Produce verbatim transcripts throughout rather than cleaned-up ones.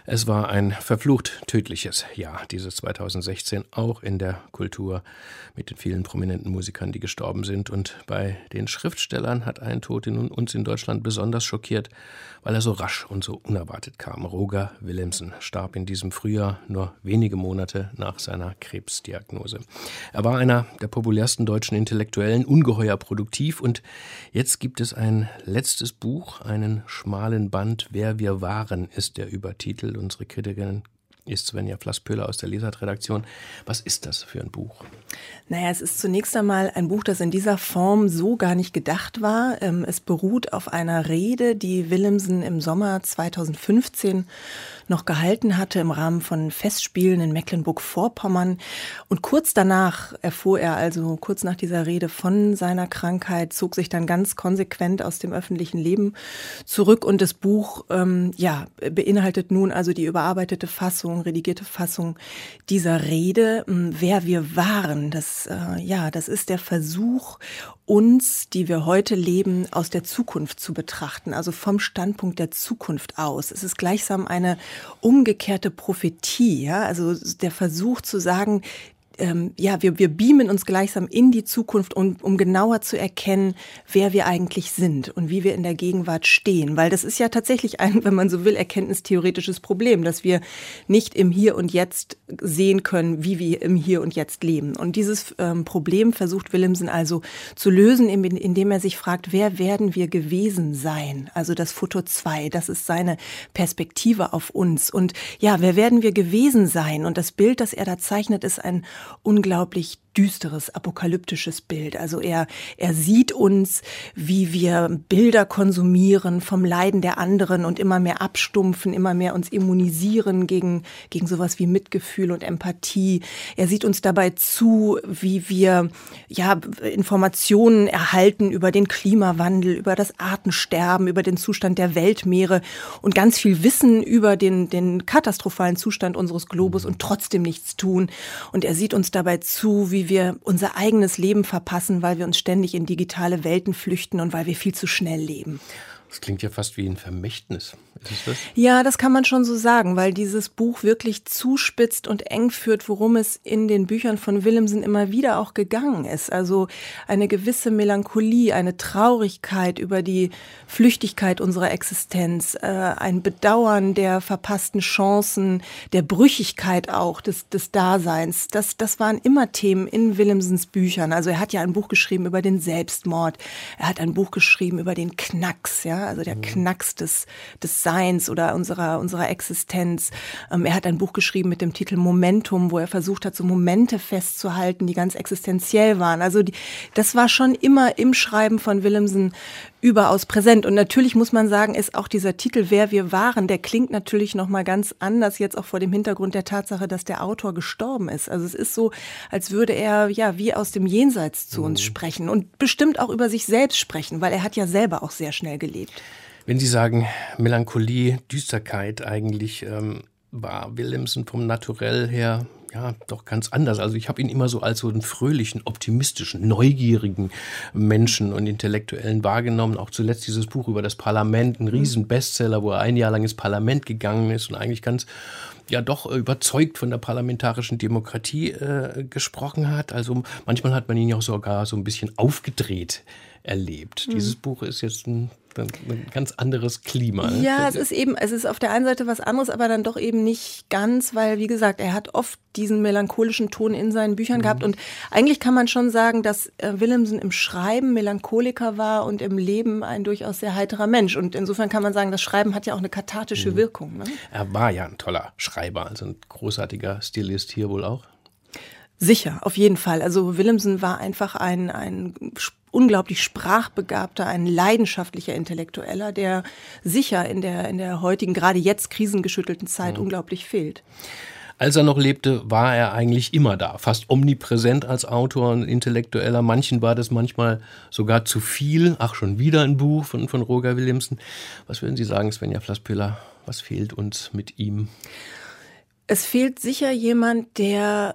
Es war ein verflucht tödliches Jahr, dieses zweitausendsechzehn, auch in der Kultur mit den vielen prominenten Musikern, die gestorben sind. Und bei den Schriftstellern hat ein Tod in uns in Deutschland besonders schockiert, weil er so rasch und so unerwartet kam. Roger Willemsen starb in diesem Frühjahr, nur wenige Monate nach seiner Krebsdiagnose. Er war einer der populärsten deutschen Intellektuellen, ungeheuer produktiv, und jetzt gibt es ein letztes Buch, einen schmalen Band. Wer wir waren, ist der Übertitel. Unsere Kritikerin ist Svenja Flass-Pöhler aus der Lesart-Redaktion. Was ist das für ein Buch? Naja, es ist zunächst einmal ein Buch, das in dieser Form so gar nicht gedacht war. Es beruht auf einer Rede, die Willemsen im Sommer zweitausendfünfzehn noch gehalten hatte im Rahmen von Festspielen in Mecklenburg-Vorpommern. Und kurz danach erfuhr er, also kurz nach dieser Rede, von seiner Krankheit, zog sich dann ganz konsequent aus dem öffentlichen Leben zurück. Und das Buch ähm, ja, beinhaltet nun also die überarbeitete Fassung, redigierte Fassung dieser Rede. Wer wir waren, das, äh, ja, das ist der Versuch, uns, die wir heute leben, aus der Zukunft zu betrachten, also vom Standpunkt der Zukunft aus. Es ist gleichsam eine umgekehrte Prophetie, ja, also der Versuch zu sagen, Ähm, ja, wir, wir beamen uns gleichsam in die Zukunft, um, um genauer zu erkennen, wer wir eigentlich sind und wie wir in der Gegenwart stehen. Weil das ist ja tatsächlich ein, wenn man so will, erkenntnistheoretisches Problem, dass wir nicht im Hier und Jetzt sehen können, wie wir im Hier und Jetzt leben. Und dieses ähm, Problem versucht Willemsen also zu lösen, indem er sich fragt, wer werden wir gewesen sein? Also das Foto zwei, das ist seine Perspektive auf uns. Und ja, wer werden wir gewesen sein? Und das Bild, das er da zeichnet, ist ein unglaublich düsteres, apokalyptisches Bild. Also er, er sieht uns, wie wir Bilder konsumieren vom Leiden der anderen und immer mehr abstumpfen, immer mehr uns immunisieren gegen, gegen sowas wie Mitgefühl und Empathie. Er sieht uns dabei zu, wie wir, ja, Informationen erhalten über den Klimawandel, über das Artensterben, über den Zustand der Weltmeere und ganz viel Wissen über den, den katastrophalen Zustand unseres Globus und trotzdem nichts tun. Und er sieht uns dabei zu, wie wir unser eigenes Leben verpassen, weil wir uns ständig in digitale Welten flüchten und weil wir viel zu schnell leben. Das klingt ja fast wie ein Vermächtnis. Ist es das? Ja, das kann man schon so sagen, weil dieses Buch wirklich zuspitzt und eng führt, worum es in den Büchern von Willemsen immer wieder auch gegangen ist. Also eine gewisse Melancholie, eine Traurigkeit über die Flüchtigkeit unserer Existenz, äh, ein Bedauern der verpassten Chancen, der Brüchigkeit auch des, des Daseins. Das, das waren immer Themen in Willemsens Büchern. Also er hat ja ein Buch geschrieben über den Selbstmord. Er hat ein Buch geschrieben über den Knacks, ja, also der mhm. Knacks des, des Seins oder unserer, unserer Existenz. Ähm, er hat ein Buch geschrieben mit dem Titel Momentum, wo er versucht hat, so Momente festzuhalten, die ganz existenziell waren. Also die, das war schon immer im Schreiben von Willemsen überaus präsent. Und natürlich muss man sagen, ist auch dieser Titel Wer wir waren, der klingt natürlich noch mal ganz anders, jetzt auch vor dem Hintergrund der Tatsache, dass der Autor gestorben ist. Also es ist so, als würde er ja wie aus dem Jenseits zu uns mhm. sprechen und bestimmt auch über sich selbst sprechen, weil er hat ja selber auch sehr schnell gelebt. Wenn Sie sagen Melancholie, Düsterkeit, eigentlich ähm, war Willemsen vom Naturell her ja doch ganz anders. Also ich habe ihn immer so als so einen fröhlichen, optimistischen, neugierigen Menschen und Intellektuellen wahrgenommen. Auch zuletzt dieses Buch über das Parlament, ein Riesen-Bestseller, wo er ein Jahr lang ins Parlament gegangen ist und eigentlich ganz ja doch überzeugt von der parlamentarischen Demokratie äh, gesprochen hat. Also manchmal hat man ihn ja auch sogar so ein bisschen aufgedreht erlebt. Mhm. Dieses Buch ist jetzt ein, ein ganz anderes Klima. Ne? Ja, es ist eben, es ist auf der einen Seite was anderes, aber dann doch eben nicht ganz, weil, wie gesagt, er hat oft diesen melancholischen Ton in seinen Büchern mhm. gehabt. Und eigentlich kann man schon sagen, dass äh, Willemsen im Schreiben Melancholiker war und im Leben ein durchaus sehr heiterer Mensch. Und insofern kann man sagen, das Schreiben hat ja auch eine kathartische mhm. Wirkung. Ne? Er war ja ein toller Schreiber, also ein großartiger Stilist hier wohl auch. Sicher, auf jeden Fall. Also Willemsen war einfach ein, ein unglaublich sprachbegabter, ein leidenschaftlicher Intellektueller, der sicher in der, in der heutigen, gerade jetzt krisengeschüttelten Zeit mhm. unglaublich fehlt. Als er noch lebte, war er eigentlich immer da, fast omnipräsent als Autor und Intellektueller. Manchen war das manchmal sogar zu viel. Ach, schon wieder ein Buch von, von Roger Willemsen. Was würden Sie sagen, Svenja Flass-Pöhler, was fehlt uns mit ihm? Es fehlt sicher jemand, der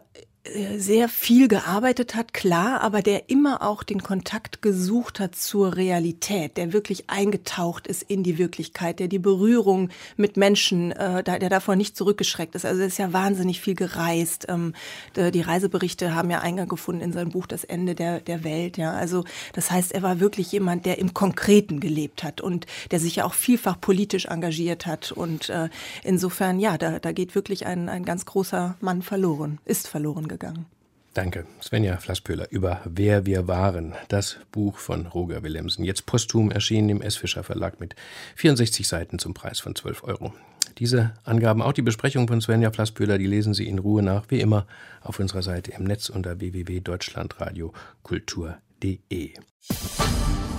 sehr viel gearbeitet hat, klar, aber der immer auch den Kontakt gesucht hat zur Realität, der wirklich eingetaucht ist in die Wirklichkeit, der die Berührung mit Menschen, äh, der davor nicht zurückgeschreckt ist. Also er ist ja wahnsinnig viel gereist. Ähm, die Reiseberichte haben ja Eingang gefunden in sein Buch Das Ende der, der Welt. Ja, also das heißt, er war wirklich jemand, der im Konkreten gelebt hat und der sich ja auch vielfach politisch engagiert hat. Und äh, insofern, ja, da, da geht wirklich ein, ein ganz großer Mann verloren, ist verloren gegangen. Danke, Svenja Flasspöhler über Wer wir waren, das Buch von Roger Willemsen. Jetzt posthum erschienen im S. Fischer Verlag mit vierundsechzig Seiten zum Preis von zwölf Euro. Diese Angaben, auch die Besprechung von Svenja Flasspöhler, die lesen Sie in Ruhe nach, wie immer, auf unserer Seite im Netz unter w w w punkt deutschlandradio kultur punkt d e.